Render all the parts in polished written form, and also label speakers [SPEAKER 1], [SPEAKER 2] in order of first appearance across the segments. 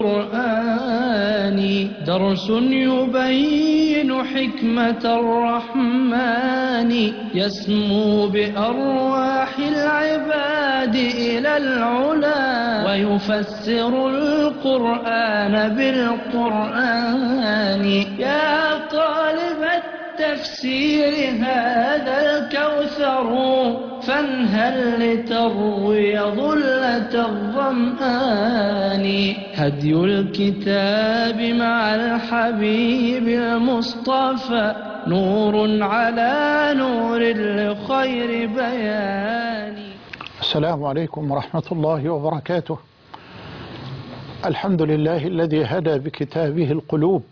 [SPEAKER 1] القرآن درس يبين حكمة الرحمن يسمو بأرواح العباد إلى العلا ويفسر القرآن بالقرآن. يا طالب التفسير هذا الكوثر فانهل لتروي ظلة الظمآن. هدي الكتاب مع الحبيب المصطفى نور على نور لخير بيان.
[SPEAKER 2] السلام عليكم ورحمة الله وبركاته. الحمد لله الذي هدى بكتابه القلوب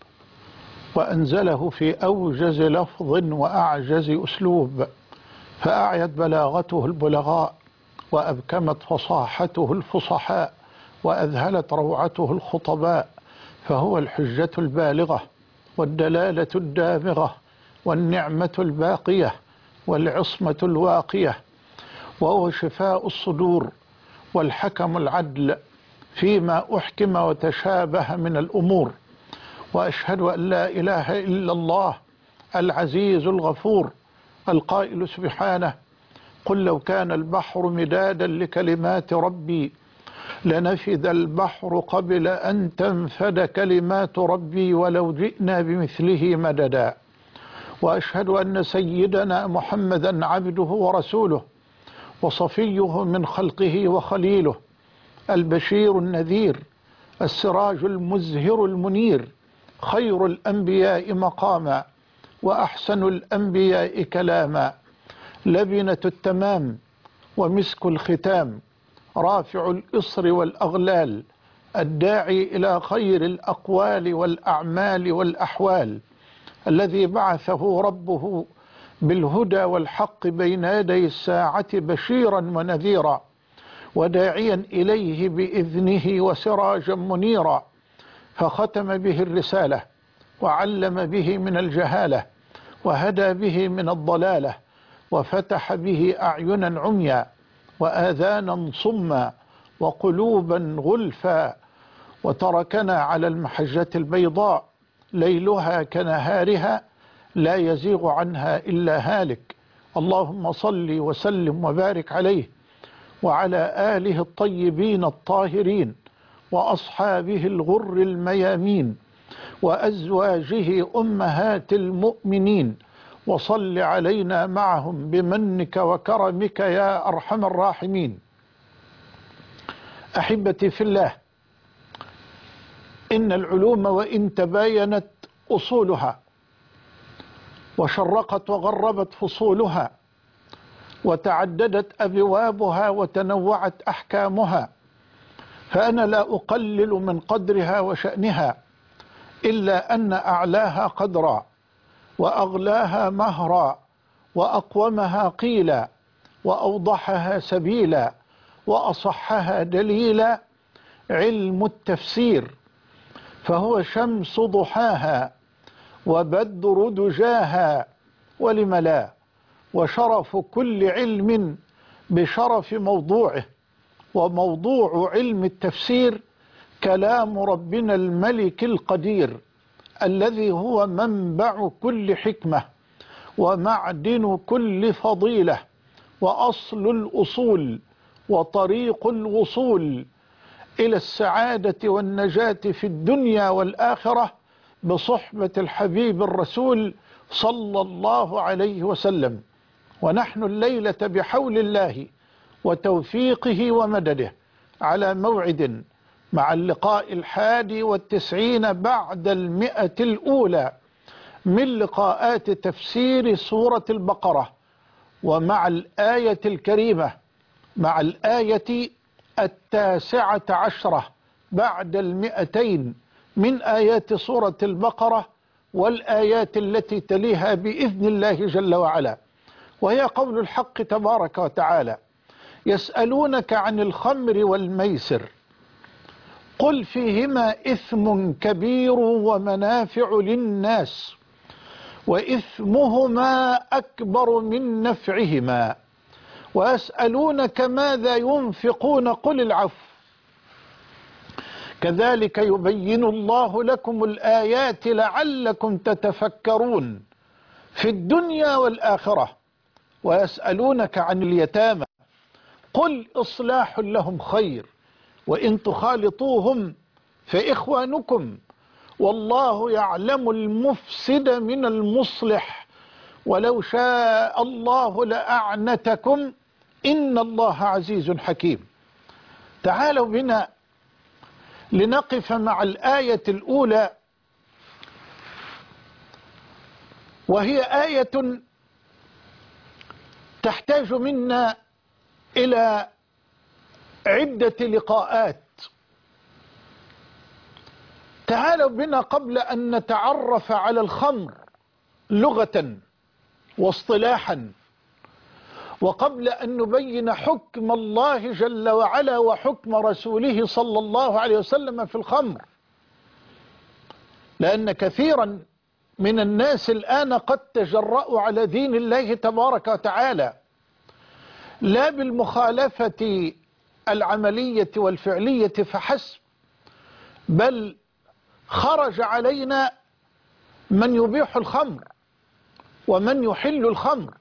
[SPEAKER 2] وأنزله في أوجز لفظ وأعجز أسلوب، فأعيت بلاغته البلغاء وأبكمت فصاحته الفصحاء وأذهلت روعته الخطباء، فهو الحجة البالغة والدلالة الدامغة والنعمة الباقية والعصمة الواقية، وهو شفاء الصدور والحكم العدل فيما أحكم وتشابه من الأمور. وأشهد أن لا إله إلا الله العزيز الغفور القائل سبحانه: قل لو كان البحر مدادا لكلمات ربي لنفد البحر قبل أن تنفد كلمات ربي ولو جئنا بمثله مددا. وأشهد أن سيدنا محمدا عبده ورسوله وصفيه من خلقه وخليله، البشير النذير السراج المزهر المنير، خير الأنبياء مقاما وأحسن الأنبياء كلاما، لبنة التمام ومسك الختام، رافع الإصر والأغلال، الداعي إلى خير الأقوال والأعمال والأحوال، الذي بعثه ربه بالهدى والحق بين يدي الساعة بشيرا ونذيرا وداعيا إليه بإذنه وسراجا منيرا، فختم به الرسالة وعلم به من الجهالة وهدى به من الضلالة وفتح به أعينا عميا وآذانا صما وقلوبا غلفا، وتركنا على المحجة البيضاء ليلها كنهارها لا يزيغ عنها إلا هالك. اللهم صل وسلم وبارك عليه وعلى آله الطيبين الطاهرين وأصحابه الغر الميامين وأزواجه أمهات المؤمنين، وصل علينا معهم بمنك وكرمك يا أرحم الراحمين. أحبتي في الله، إن العلوم وإن تباينت أصولها وشرقت وغربت فصولها وتعددت أبوابها وتنوعت أحكامها، فأنا لا أقلل من قدرها وشأنها، إلا أن أعلاها قدرا وأغلاها مهرا وأقومها قيلا وأوضحها سبيلا وأصحها دليلا علم التفسير، فهو شمس ضحاها وبدر دجاها ولم لا، وشرف كل علم بشرف موضوعه. وموضوع علم التفسير كلام ربنا الملك القدير الذي هو منبع كل حكمة ومعدن كل فضيلة وأصل الأصول وطريق الوصول إلى السعادة والنجاة في الدنيا والآخرة بصحبة الحبيب الرسول صلى الله عليه وسلم. ونحن الليلة بحول الله وتوفيقه ومدده على موعد مع اللقاء 91 بعد 100 الأولى من لقاءات تفسير سورة البقرة، ومع الآية الكريمة، مع الآية 19 بعد 200 من آيات سورة البقرة، والآيات التي تليها بإذن الله جل وعلا، وهي قول الحق تبارك وتعالى: يسألونك عن الخمر والميسر قل فيهما إثم كبير ومنافع للناس وإثمهما أكبر من نفعهما ويسألونك ماذا ينفقون قل العفو كذلك يبين الله لكم الآيات لعلكم تتفكرون في الدنيا والآخرة. ويسألونك عن اليتامى قل إصلاح لهم خير وإن تخالطوهم فإخوانكم والله يعلم المفسد من المصلح ولو شاء الله لأعنتكم إن الله عزيز حكيم. تعالوا بنا لنقف مع الآية الأولى، وهي آية تحتاج منا إلى عدة لقاءات. تعالوا بنا قبل أن نتعرف على الخمر لغة واصطلاحا، وقبل أن نبين حكم الله جل وعلا وحكم رسوله صلى الله عليه وسلم في الخمر، لأن كثيرا من الناس الآن قد تجرأوا على دين الله تبارك وتعالى، لا بالمخالفة العملية والفعلية فحسب، بل خرج علينا من يبيح الخمر ومن يحل الخمر،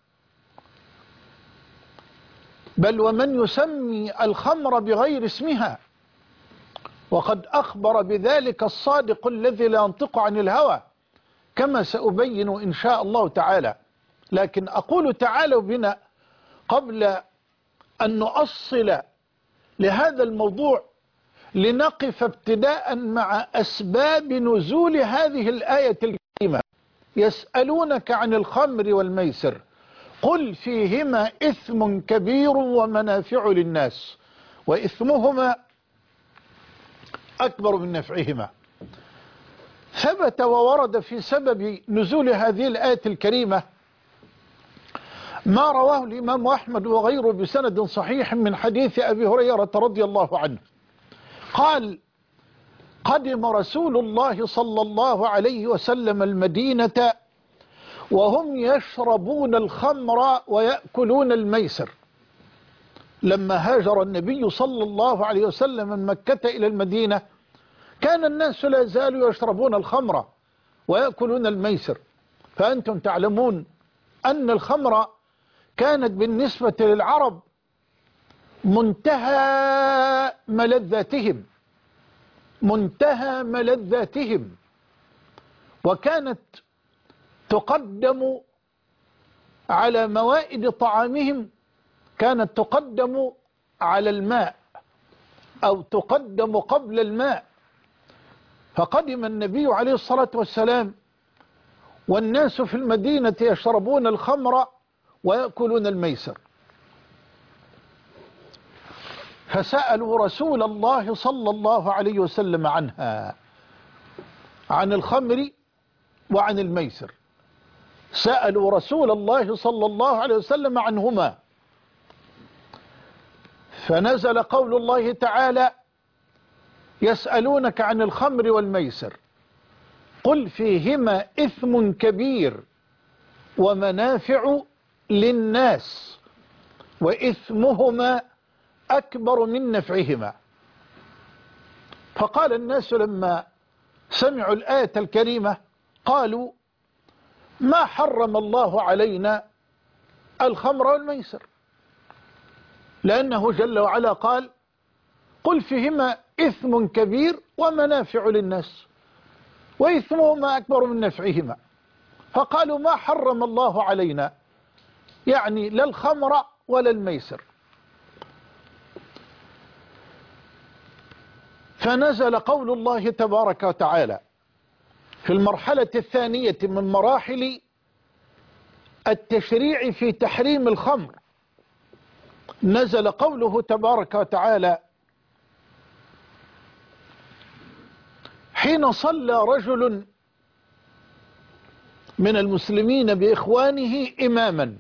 [SPEAKER 2] بل ومن يسمي الخمر بغير اسمها، وقد أخبر بذلك الصادق الذي لا ينطق عن الهوى كما سأبين إن شاء الله تعالى. لكن أقول تعالوا بنا قبل أن نؤصل لهذا الموضوع لنقف ابتداء مع أسباب نزول هذه الآية الكريمة. يسألونك عن الخمر والميسر قل فيهما إثم كبير ومنافع للناس وإثمهما أكبر من نفعهما. ثبت وورد في سبب نزول هذه الآية الكريمة ما رواه الإمام أحمد وغيره بسند صحيح من حديث أبي هريرة رضي الله عنه قال: قدم رسول الله صلى الله عليه وسلم المدينة وهم يشربون الخمر ويأكلون الميسر. لما هاجر النبي صلى الله عليه وسلم من مكة إلى المدينة كان الناس لا زالوا يشربون الخمر ويأكلون الميسر، فأنتم تعلمون أن الخمر كانت بالنسبة للعرب منتهى ملذاتهم، منتهى ملذاتهم، وكانت تقدم على موائد طعامهم، كانت تقدم على الماء أو تقدم قبل الماء. فقدم النبي عليه الصلاة والسلام والناس في المدينة يشربون الخمر ويأكلون الميسر، فسألوا رسول الله صلى الله عليه وسلم عنها، عن الخمر وعن الميسر. سألوا رسول الله صلى الله عليه وسلم عنهما، فنزل قول الله تعالى: يسألونك عن الخمر والميسر قل فيهما إثم كبير ومنافع للناس وإثمهما أكبر من نفعهما. فقال الناس لما سمعوا الآية الكريمة قالوا: ما حرم الله علينا الخمر والميسر، لأنه جل وعلا قال: قل فيهما إثم كبير ومنافع للناس وإثمهما أكبر من نفعهما. فقالوا: ما حرم الله علينا، يعني لا الخمر ولا الميسر. فنزل قول الله تبارك وتعالى في المرحلة الثانية من مراحل التشريع في تحريم الخمر، نزل قوله تبارك وتعالى: حين صلى رجل من المسلمين بإخوانه إماما،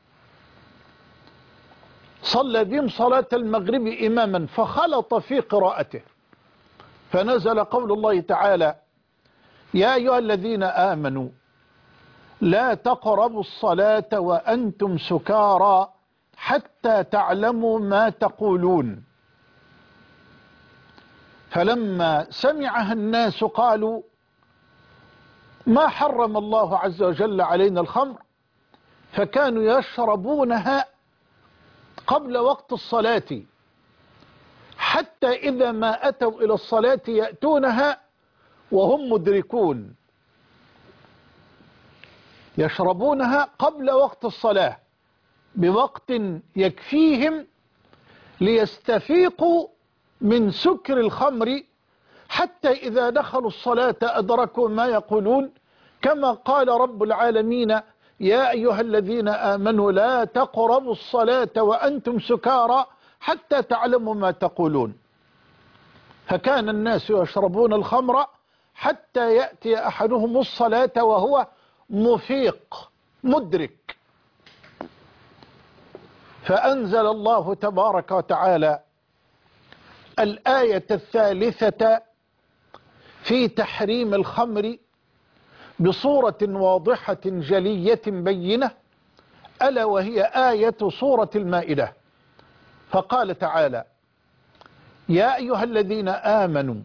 [SPEAKER 2] صلى بهم صلاة المغرب إماما فخلط في قراءته، فنزل قول الله تعالى: يا أيها الذين آمنوا لا تقربوا الصلاة وأنتم سكارى حتى تعلموا ما تقولون. فلما سمعها الناس قالوا ما حرم الله عز وجل علينا الخمر، فكانوا يشربونها قبل وقت الصلاة، حتى إذا ما أتوا إلى الصلاة يأتونها وهم مدركون، يشربونها قبل وقت الصلاة بوقت يكفيهم ليستفيقوا من سكر الخمر، حتى إذا دخلوا الصلاة أدركوا ما يقولون، كما قال رب العالمين يا أيها الذين آمنوا لا تقربوا الصلاة وأنتم سكارى حتى تعلموا ما تقولون. فكان الناس يشربون الخمر حتى يأتي أحدهم الصلاة وهو مفيق مدرك. فأنزل الله تبارك وتعالى الآية الثالثة في تحريم الخمر بصورة واضحة جلية بينة، ألا وهي آية سورة المائدة. فقال تعالى يا أيها الذين آمنوا،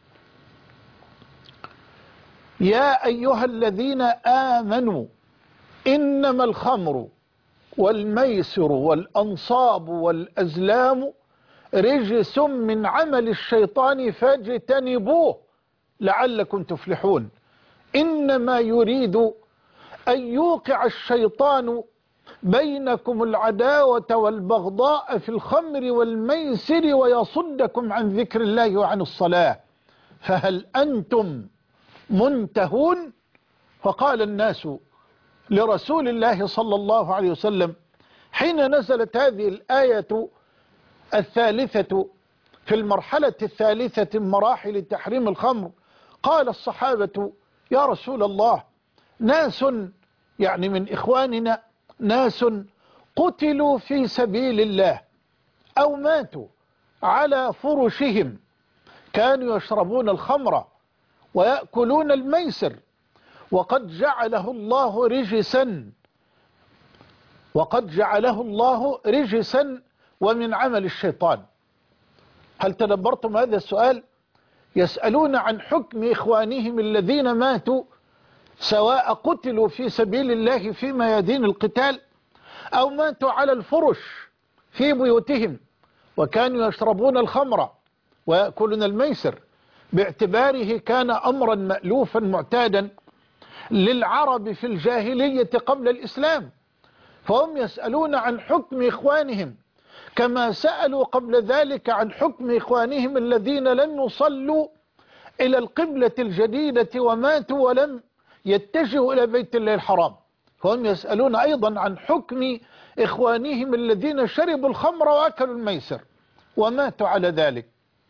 [SPEAKER 2] يا أيها الذين آمنوا إنما الخمر والميسر والأنصاب والأزلام رجس من عمل الشيطان فاجتنبوه لعلكم تفلحون. إنما يريد أن يوقع الشيطان بينكم العداوة والبغضاء في الخمر والميسر ويصدكم عن ذكر الله وعن الصلاة، فهل أنتم منتهون؟ فقال الناس لرسول الله صلى الله عليه وسلم حين نزلت هذه الآية الثالثة في المرحلة الثالثة من مراحل تحريم الخمر، قال الصحابة يا رسول الله ناس يعني من إخواننا ناس قتلوا في سبيل الله أو ماتوا على فرشهم، كانوا يشربون الخمر ويأكلون الميسر، وقد جعله الله رجسا، وقد جعله الله رجسا ومن عمل الشيطان. هل تدبرتم هذا السؤال؟ يسألون عن حكم إخوانهم الذين ماتوا سواء قتلوا في سبيل الله في ميادين القتال أو ماتوا على الفرش في بيوتهم وكانوا يشربون الخمر ويأكلون الميسر، باعتباره كان أمرا مألوفا معتادا للعرب في الجاهلية قبل الإسلام. فهم يسألون عن حكم إخوانهم كما سألوا قبل ذلك عن حكم إخوانهم الذين لم يصلوا إلى القبلة الجديدة وماتوا ولم يتجهوا إلى بيت الله الحرام. فهم يسألون أيضا عن حكم إخوانهم الذين شربوا الخمر وأكلوا الميسر وماتوا على ذلك.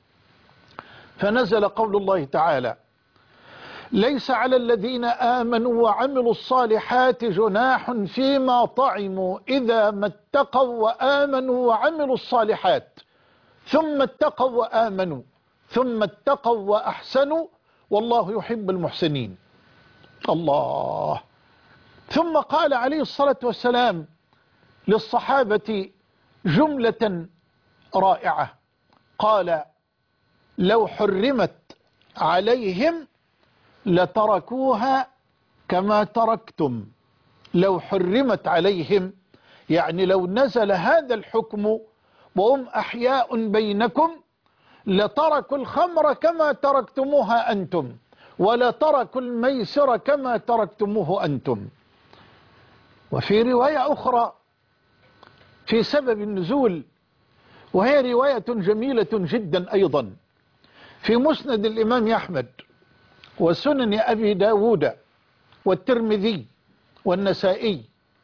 [SPEAKER 2] فنزل قول الله تعالى ليس على الذين آمنوا وعملوا الصالحات جناح فيما طعموا إذا ما اتقوا وآمنوا وعملوا الصالحات ثم اتقوا وآمنوا ثم اتقوا وأحسنوا والله يحب المحسنين. الله. ثم قال عليه الصلاة والسلام للصحابة جملة رائعة، قال لو حرمت عليهم لتركوها كما تركتم. لو حرمت عليهم يعني لو نزل هذا الحكم وهم أحياء بينكم لتركوا الخمر كما تركتموها أنتم ولتركوا الميسر كما تركتموه أنتم. وفي رواية أخرى في سبب النزول، وهي رواية جميلة جدا أيضا في مسند الإمام أحمد وسنن أبي داود والترمذي والنسائي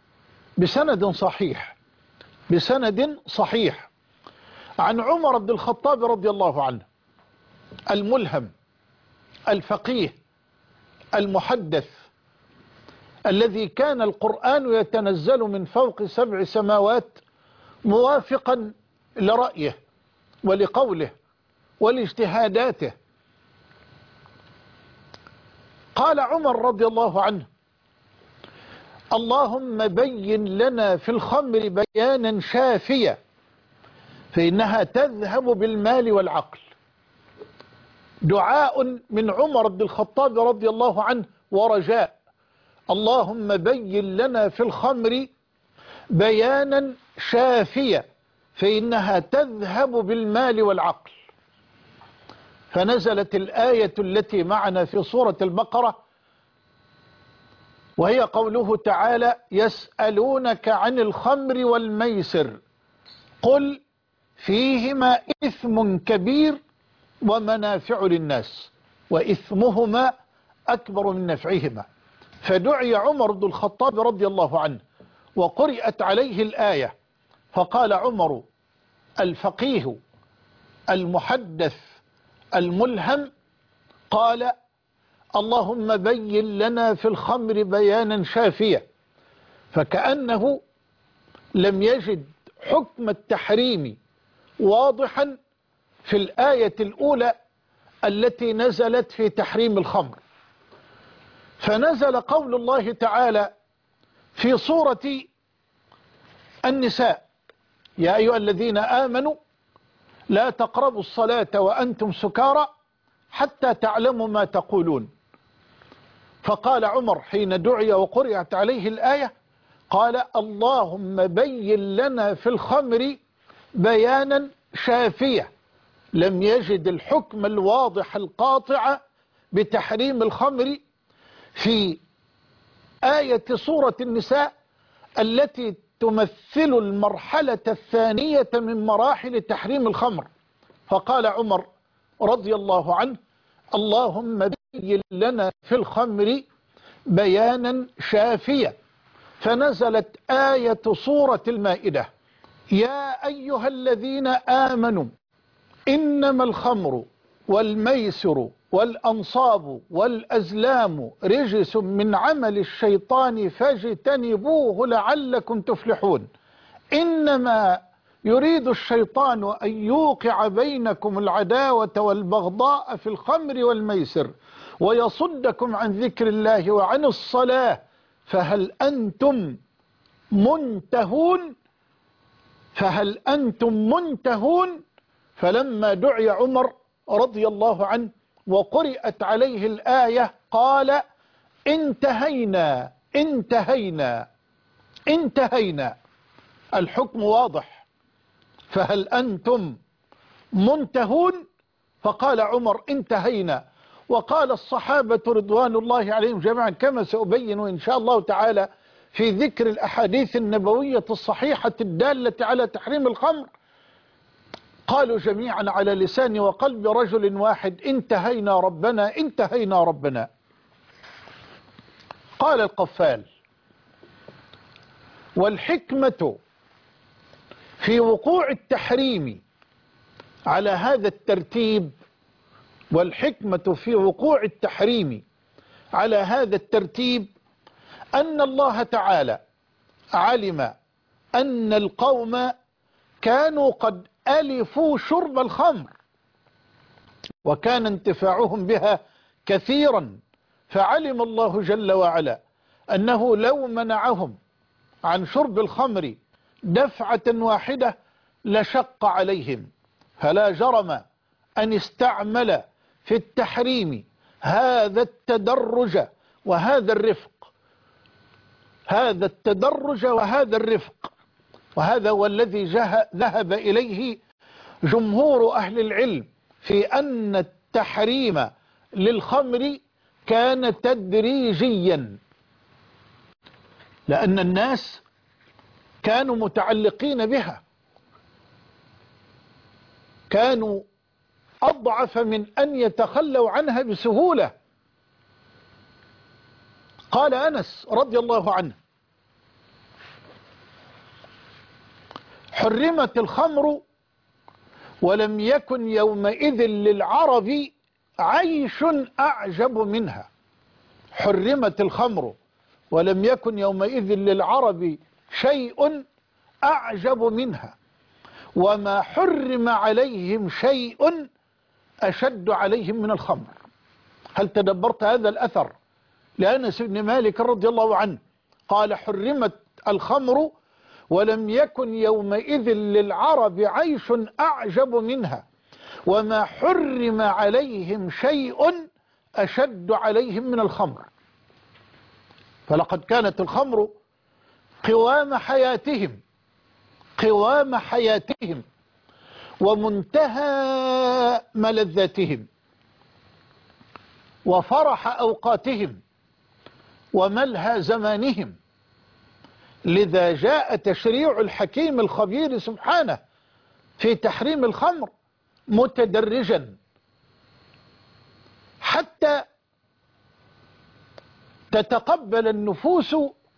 [SPEAKER 2] بسند صحيح عن عمر بن الخطاب رضي الله عنه الملهم الفقيه المحدث الذي كان القرآن يتنزل من فوق 7 سماوات موافقا لرأيه ولقوله ولاجتهاداته. قال عمر رضي الله عنه اللهم بين لنا في الخمر بيانا شافيا فإنها تذهب بالمال والعقل. دعاء من عمر بن الخطاب رضي الله عنه ورجاء: اللهم بين لنا في الخمر بيانا شافيا فإنها تذهب بالمال والعقل. فنزلت الآية التي معنا في سورة البقرة، وهي قوله تعالى: يسألونك عن الخمر والميسر قل فيهما إثم كبير ومنافع للناس وإثمهما أكبر من نفعهما. فدعي عمر بن الخطاب رضي الله عنه وقرأت عليه الآية، فقال عمر الفقيه المحدث الملهم، قال: اللهم بين لنا في الخمر بيانا شافيا. فكأنه لم يجد حكم التحريم واضحا في الآية الأولى التي نزلت في تحريم الخمر، فنزل قول الله تعالى في سورة النساء: يا أيها الذين آمنوا لا تقربوا الصلاة وأنتم سكارى حتى تعلموا ما تقولون. فقال عمر حين دعي وقرأت عليه الآية، قال: اللهم بين لنا في الخمر بيانا شافيا. لم يجد الحكم الواضح القاطع بتحريم الخمر في آية سورة النساء التي تمثل المرحلة الثانية من مراحل تحريم الخمر. فقال عمر رضي الله عنه: اللهم بين لنا في الخمر بيانا شافيا. فنزلت آية سورة المائدة: يا أيها الذين آمنوا إنما الخمر والميسر والأنصاب والأزلام رجس من عمل الشيطان فاجتنبوه لعلكم تفلحون. إنما يريد الشيطان أن يوقع بينكم العداوة والبغضاء في الخمر والميسر ويصدكم عن ذكر الله وعن الصلاة فهل أنتم منتهون؟ فهل أنتم منتهون؟ فلما دعي عمر رضي الله عنه وقرأت عليه الآية قال: انتهينا انتهينا انتهينا. الحكم واضح، فهل أنتم منتهون؟ فقال عمر: انتهينا. وقال الصحابة رضوان الله عليهم جميعا كما سأبين إن شاء الله تعالى في ذكر الأحاديث النبوية الصحيحة الدالة على تحريم الخمر، قالوا جميعا على لسان وقلب رجل واحد: انتهينا ربنا انتهينا ربنا. قال القفال: والحكمة في وقوع التحريم على هذا الترتيب، والحكمة في وقوع التحريم على هذا الترتيب أن الله تعالى علم أن القوم كانوا قد ألفوا شرب الخمر وكان انتفاعهم بها كثيرا، فعلم الله جل وعلا أنه لو منعهم عن شرب الخمر دفعة واحدة لشق عليهم، فلا جرم أن استعمل في التحريم هذا التدرج وهذا الرفق، هذا التدرج وهذا الرفق. وهذا هو الذي ذهب إليه جمهور أهل العلم في أن التحريم للخمر كان تدريجيا، لأن الناس كانوا متعلقين بها، كانوا أضعف من أن يتخلوا عنها بسهولة. قال أنس رضي الله عنه: حرمت الخمر ولم يكن يومئذ للعرب عيش أعجب منها. حرمت الخمر ولم يكن يومئذ للعرب شيء أعجب منها، وما حرم عليهم شيء أشد عليهم من الخمر. هل تدبرت هذا الأثر لأنس بن مالك رضي الله عنه؟ قال: حرمت الخمر ولم يكن يومئذ للعرب عيش أعجب منها، وما حرم عليهم شيء أشد عليهم من الخمر. فلقد كانت الخمر قوام حياتهم، قوام حياتهم ومنتهى ملذاتهم وفرح أوقاتهم وملهى زمانهم. لذا جاء تشريع الحكيم الخبير سبحانه في تحريم الخمر متدرجا حتى تتقبل النفوس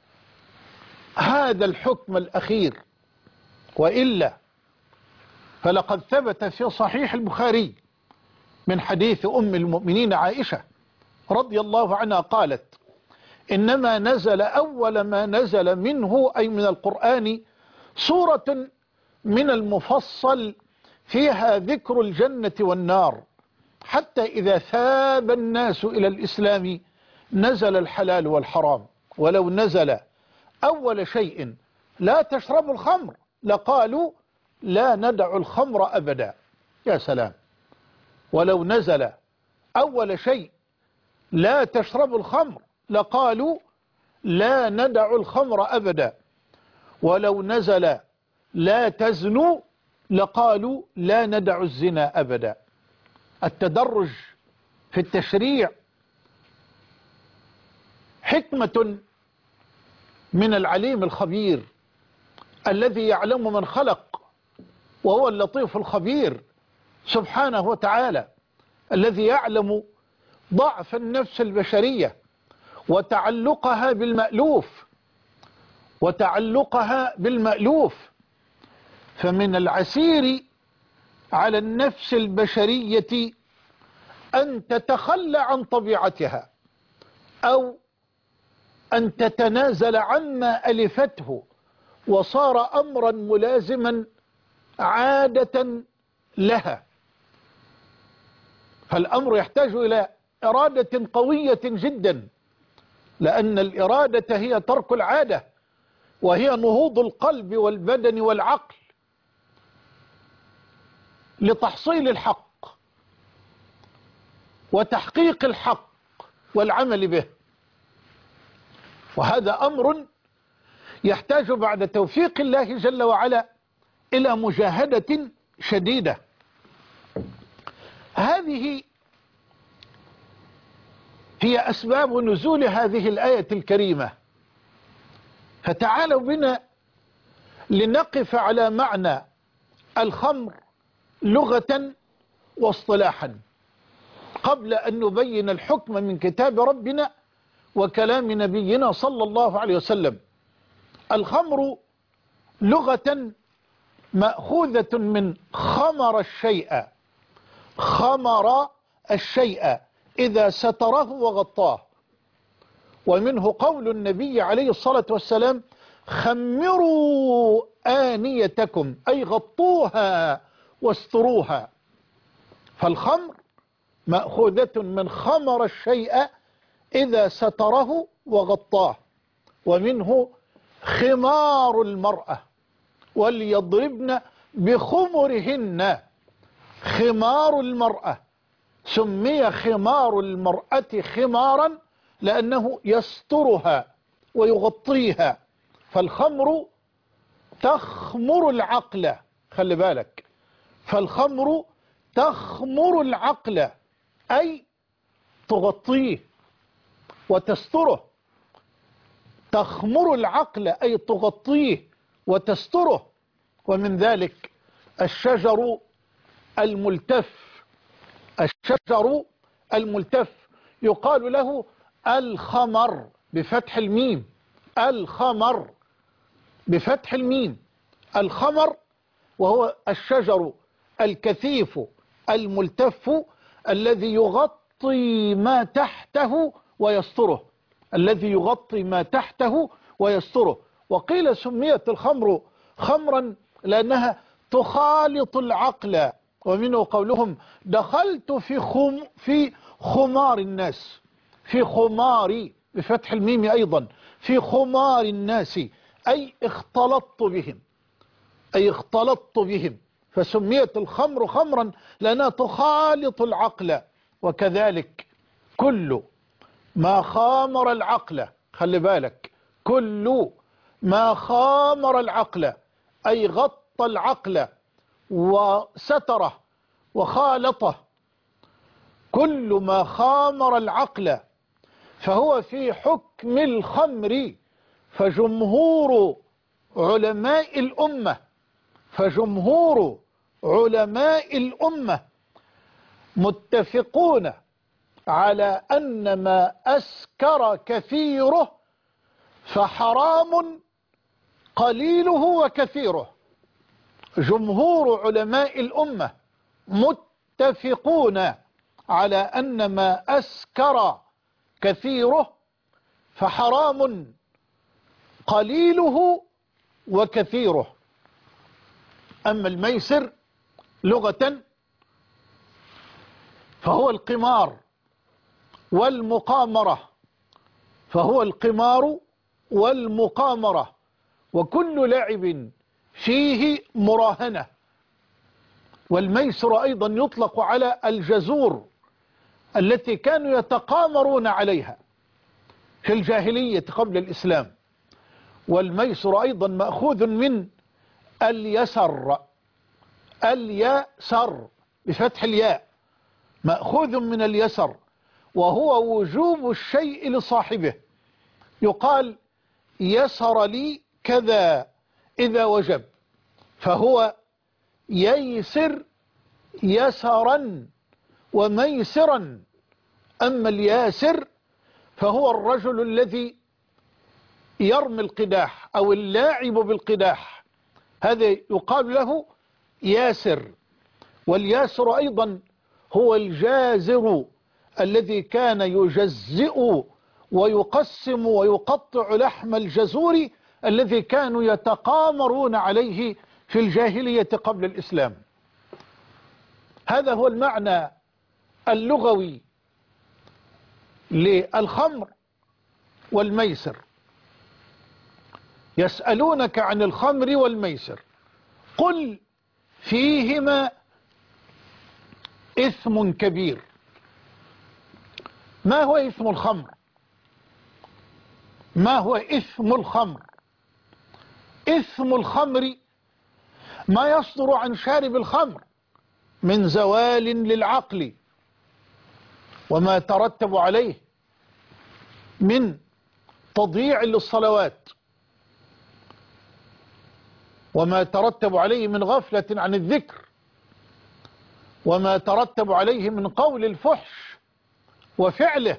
[SPEAKER 2] هذا الحكم الأخير، وإلا فلقد ثبت في صحيح البخاري من حديث أم المؤمنين عائشة رضي الله عنها قالت: إنما نزل أول ما نزل منه أي من القرآن سورة من المفصل فيها ذكر الجنة والنار، حتى إذا ثاب الناس إلى الإسلام نزل الحلال والحرام. ولو نزل أول شيء لا تشربوا الخمر لقالوا لا ندع الخمر أبدا. يا سلام! ولو نزل أول شيء لا تشربوا الخمر لقالوا لا ندع الخمر أبدا. ولو نزل لا تزنوا لقالوا لا ندع الزنا أبدا. التدرج في التشريع حكمة من العليم الخبير الذي يعلم من خلق، وهو اللطيف الخبير سبحانه وتعالى، الذي يعلم ضعف النفس البشرية وتعلقها بالمألوف. فمن العسير على النفس البشرية أن تتخلى عن طبيعتها أو أن تتنازل عما ألفته وصار أمرا ملازما عادة لها. فالأمر يحتاج إلى إرادة قوية جدا، لأن الإرادة هي ترك العادة، وهي نهوض القلب والبدن والعقل لتحصيل الحق وتحقيق الحق والعمل به. وهذا أمر يحتاج بعد توفيق الله جل وعلا إلى مجاهدة شديدة. هذه هي أسباب نزول هذه الآية الكريمة. فتعالوا بنا لنقف على معنى الخمر لغة واصطلاحا قبل أن نبين الحكم من كتاب ربنا وكلام نبينا صلى الله عليه وسلم. الخمر لغة مأخوذة من خمر الشيء، خمر الشيء إذا ستره وغطاه. ومنه قول النبي عليه الصلاة والسلام: خمروا آنيتكم، أي غطوها واستروها. فالخمر مأخوذة من خمر الشيء إذا ستره وغطاه. ومنه خمار المرأة، وليضربن بخمرهن. خمار المرأة سمي خمار المرأة خمارا لأنه يسترها ويغطيها. فالخمر تخمر العقل، خلي بالك، فالخمر تخمر العقل أي تغطيه وتستره. تخمر العقل أي تغطيه وتستره. ومن ذلك الشجر الملتف. الشجر الملتف يقال له الخمر بفتح الميم، الخمر بفتح الميم، الخمر، وهو الشجر الكثيف الملتف الذي يغطي ما تحته ويستره، الذي يغطي ما تحته ويستره. وقيل سميت الخمر خمرا لأنها تخالط العقل. ومنه قولهم: دخلت في خمار الناس، في خمار بفتح الميم أيضا، في خمار الناس أي اختلطت بهم، أي اختلطت بهم. فسميت الخمر خمرا لأنها تخالط العقل. وكذلك كل ما خامر العقل، خلي بالك، كل ما خامر العقل أي غطى العقل وستره وخالطه، كل ما خامر العقل فهو في حكم الخمر. فجمهور علماء الأمة فجمهور علماء الأمة متفقون على أن ما أسكر كثيره فحرام قليله وكثيره. جمهور علماء الأمة متفقون على أن ما أسكر كثيره فحرام قليله وكثيره. أما الميسر لغة فهو القمار والمقامرة، فهو القمار والمقامرة، وكل لعب فيه مراهنة. والميسر أيضا يطلق على الجزور التي كانوا يتقامرون عليها في الجاهلية قبل الإسلام. والميسر أيضا مأخوذ من اليسر، اليسر بفتح الياء، مأخوذ من اليسر، وهو وجوب الشيء لصاحبه. يقال يسر لي كذا إذا وجب، فهو ييسر يسرا وميسرا. أما الياسر فهو الرجل الذي يرمي القداح أو اللاعب بالقداح، هذا يقال له ياسر. والياسر أيضا هو الجازر الذي كان يجزئ ويقسم ويقطع لحم الجزور الذي كانوا يتقامرون عليه في الجاهلية قبل الإسلام. هذا هو المعنى اللغوي للخمر والميسر. يسألونك عن الخمر والميسر قل فيهما إثم كبير. ما هو إثم الخمر؟ ما هو إثم الخمر؟ إثم الخمر ما يصدر عن شارب الخمر من زوال للعقل وما ترتب عليه من تضييع للصلوات وما ترتب عليه من غفلة عن الذكر وما ترتب عليه من قول الفحش وفعله،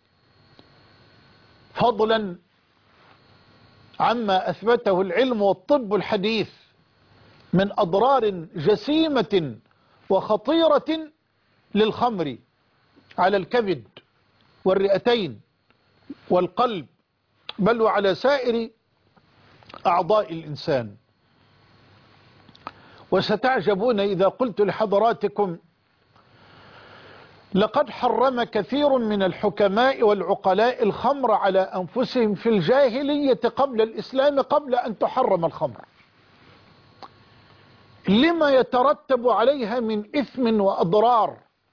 [SPEAKER 2] فضلا عما أثبته العلم والطب الحديث من أضرار جسيمة وخطيرة للخمر على الكبد والرئتين والقلب، بل وعلى سائر أعضاء الإنسان. وستعجبون إذا قلت لحضراتكم لقد حرم كثير من الحكماء والعقلاء الخمر على أنفسهم في الجاهلية قبل الإسلام، قبل أن تحرم الخمر، لما يترتب عليها من إثم وأضرار.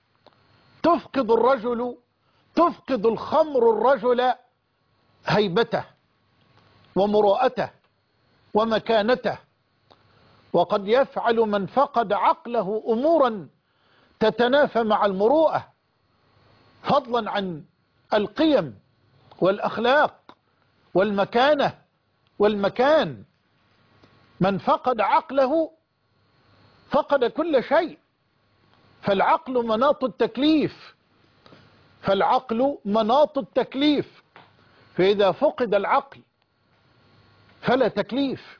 [SPEAKER 2] تفقد الخمر الرجل هيبته ومروءته ومكانته، وقد يفعل من فقد عقله أمورا تتنافى مع المروءة، فضلا عن القيم والأخلاق والمكانة والمكان. من فقد عقله فقد كل شيء، فالعقل مناط التكليف، فالعقل مناط التكليف، فإذا فقد العقل فلا تكليف.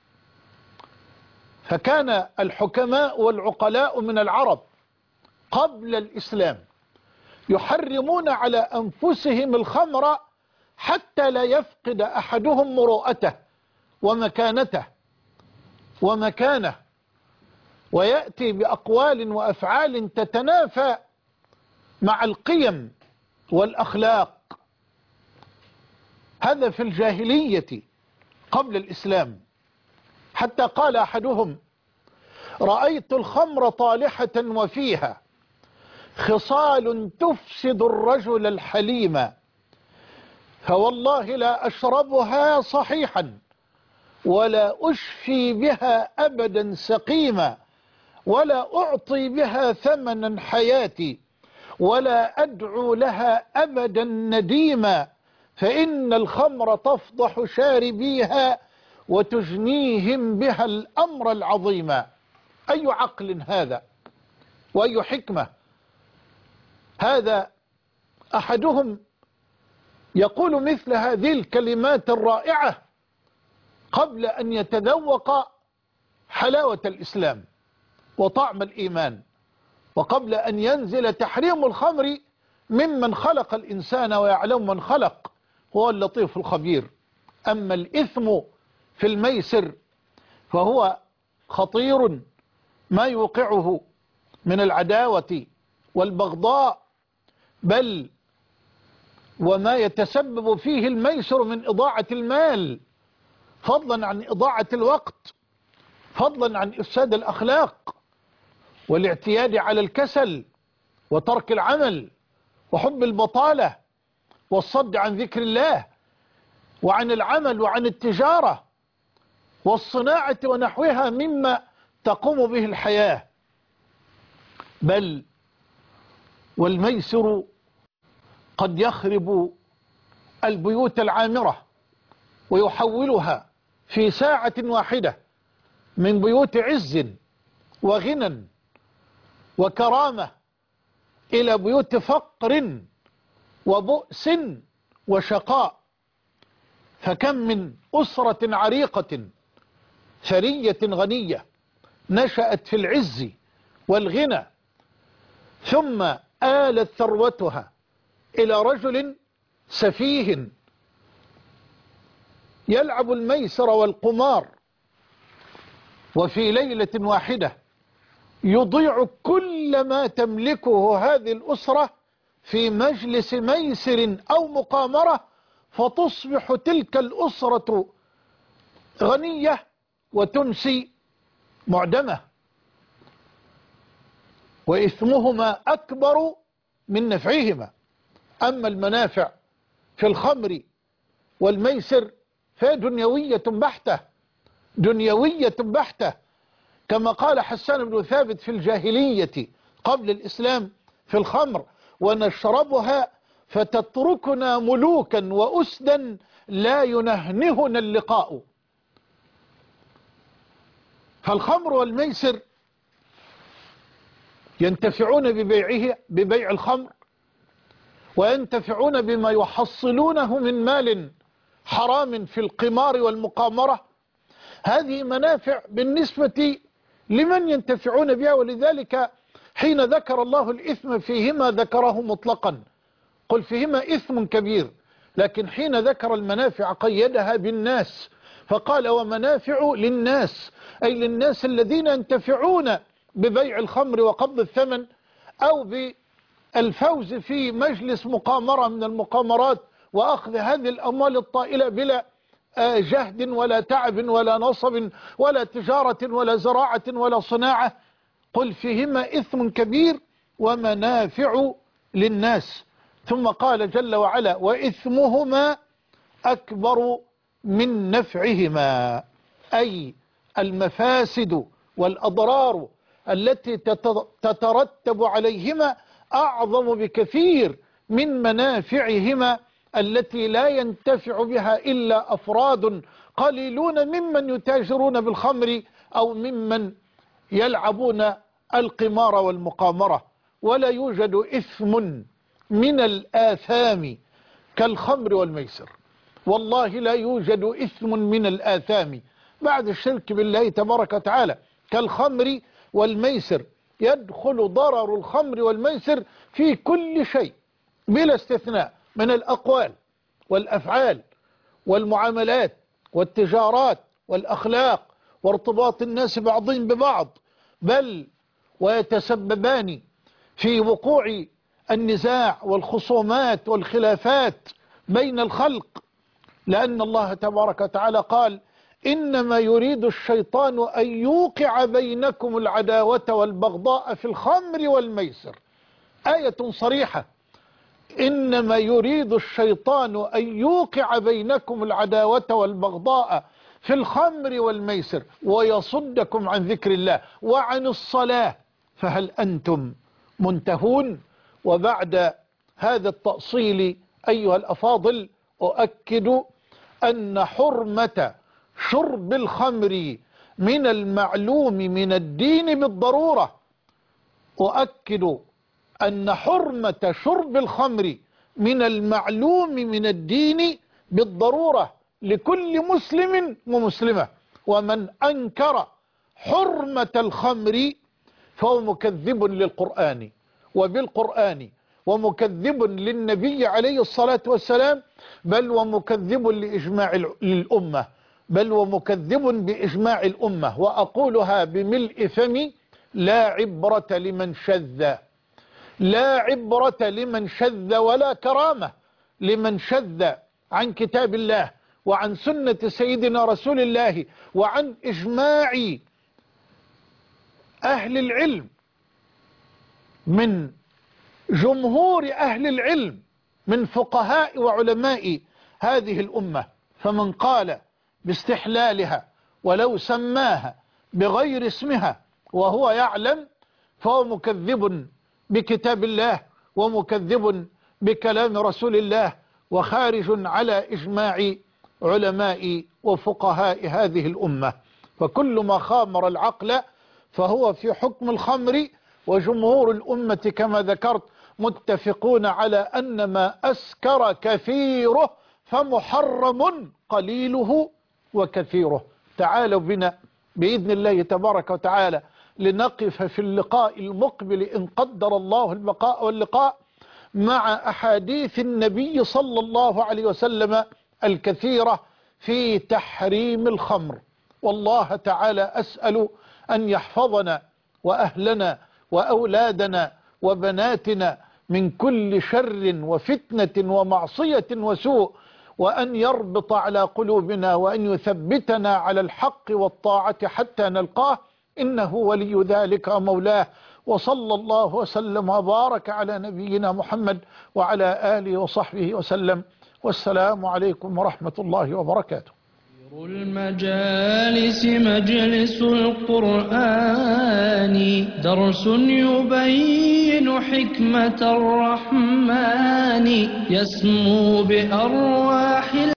[SPEAKER 2] فكان الحكماء والعقلاء من العرب قبل الإسلام يحرمون على أنفسهم الخمر حتى لا يفقد أحدهم مروءته ومكانته ومكانه، ويأتي بأقوال وأفعال تتنافى مع القيم والأخلاق. هذا في الجاهلية قبل الإسلام، حتى قال أحدهم رأيت الخمر طالحة وفيها خصال تفسد الرجل الحليم، فوالله لا أشربها صحيحا ولا أشفي بها أبدا سقيما، ولا أعطي بها ثمنا حياتي، ولا أدعو لها أبدا نديما، فإن الخمر تفضح شاربيها وتجنيهم بها الأمر العظيم. أي عقل هذا وأي حكمة هذا؟ أحدهم يقول مثل هذه الكلمات الرائعة قبل أن يتذوق حلاوة الإسلام وطعم الإيمان، وقبل أن ينزل تحريم الخمر ممن خلق الإنسان ويعلم من خلق هو اللطيف الخبير. أما الإثم في الميسر فهو خطير، ما يوقعه من العداوة والبغضاء، بل وما يتسبب فيه الميسر من إضاعة المال، فضلا عن إضاعة الوقت، فضلا عن إفساد الأخلاق والاعتياد على الكسل وترك العمل وحب البطالة والصد عن ذكر الله وعن العمل وعن التجارة والصناعة ونحوها مما تقوم به الحياة. بل والميسر قد يخرب البيوت العامرة ويحولها في ساعة واحدة من بيوت عز وغنى وكرامة إلى بيوت فقر وبؤس وشقاء. فكم من أسرة عريقة ثرية غنية نشأت في العز والغنى، ثم آلت ثروتها إلى رجل سفيه يلعب الميسر والقمار، وفي ليلة واحدة يضيع كل ما تملكه هذه الأسرة في مجلس ميسر أو مقامرة، فتصبح تلك الأسرة غنية وتنسي معدمة، وإثمهما أكبر من نفعهما. أما المنافع في الخمر والميسر فهي دنيوية بحتة، دنيوية بحتة، كما قال حسان بن ثابت في الجاهلية قبل الإسلام في الخمر: ونشربها فتتركنا ملوكا وأسدا لا ينهنهنا اللقاء. فالخمر والميسر ينتفعون ببيع الخمر، وينتفعون بما يحصلونه من مال حرام في القمار والمقامرة. هذه منافع بالنسبة لمن ينتفعون بها، ولذلك حين ذكر الله الإثم فيهما ذكره مطلقا، قل فيهما إثم كبير، لكن حين ذكر المنافع قيدها بالناس فقال ومنافع للناس، أي للناس الذين ينتفعون ببيع الخمر وقبض الثمن أو بالفوز في مجلس مقامرة من المقامرات وأخذ هذه الأموال الطائلة بلا جهد ولا تعب ولا نصب ولا تجارة ولا زراعة ولا صناعة. قل فيهما إثم كبير ومنافع للناس. ثم قال جل وعلا وإثمهما أكبر من نفعهما، أي المفاسد والأضرار التي تترتب عليهما أعظم بكثير من منافعهما التي لا ينتفع بها إلا أفراد قليلون ممن يتاجرون بالخمر أو ممن يلعبون القمار والمقامرة. ولا يوجد إثم من الآثام كالخمر والميسر، والله لا يوجد إثم من الآثام بعد الشرك بالله تبارك وتعالى كالخمر والميسر. يدخل ضرر الخمر والميسر في كل شيء بلا استثناء من الأقوال والأفعال والمعاملات والتجارات والأخلاق وارتباط الناس بعضهم ببعض، بل ويتسببان في وقوع النزاع والخصومات والخلافات بين الخلق، لأن الله تبارك وتعالى قال إنما يريد الشيطان أن يوقع بينكم العداوة والبغضاء في الخمر والميسر. آية صريحة. إنما يريد الشيطان أن يوقع بينكم العداوة والبغضاء في الخمر والميسر ويصدكم عن ذكر الله وعن الصلاة فهل أنتم منتهون؟ وبعد هذا التأصيل أيها الأفاضل أؤكد أن حرمة شرب الخمر من المعلوم من الدين بالضرورة. أؤكد أن حرمة شرب الخمر من المعلوم من الدين بالضرورة لكل مسلم ومسلمة، ومن أنكر حرمة الخمر فهو مكذب للقرآن وبالقرآن، ومكذب للنبي عليه الصلاة والسلام، بل ومكذب لإجماع الأمة، بل ومكذب بإجماع الأمة. وأقولها بملء فمي: لا عبرة لمن شذ، لا عبرة لمن شذ ولا كرامة لمن شذ عن كتاب الله وعن سنة سيدنا رسول الله وعن إجماع أهل العلم من جمهور أهل العلم من فقهاء وعلماء هذه الأمة. فمن قال باستحلالها ولو سماها بغير اسمها وهو يعلم فهو مكذب بكتاب الله ومكذب بكلام رسول الله وخارج على إجماع علماء وفقهاء هذه الأمة. فكل ما خامر العقل فهو في حكم الخمر، وجمهور الأمة كما ذكرت متفقون على أن ما أسكر كثيره فمحرم قليله وكثيره. تعالوا بنا بإذن الله تبارك وتعالى لنقف في اللقاء المقبل إن قدر الله البقاء واللقاء مع أحاديث النبي صلى الله عليه وسلم الكثيرة في تحريم الخمر. والله تعالى أسأل أن يحفظنا وأهلنا وأولادنا وبناتنا من كل شر وفتنة ومعصية وسوء، وأن يربط على قلوبنا وأن يثبتنا على الحق والطاعة حتى نلقاه، إنه ولي ذلك مولاه. وصلى الله وسلم وبارك على نبينا محمد وعلى آله وصحبه وسلم، والسلام عليكم ورحمة الله وبركاته.
[SPEAKER 1] المجالس مجلس القرآن، درس يبين حكمة الرحمن، يسمو بأرواح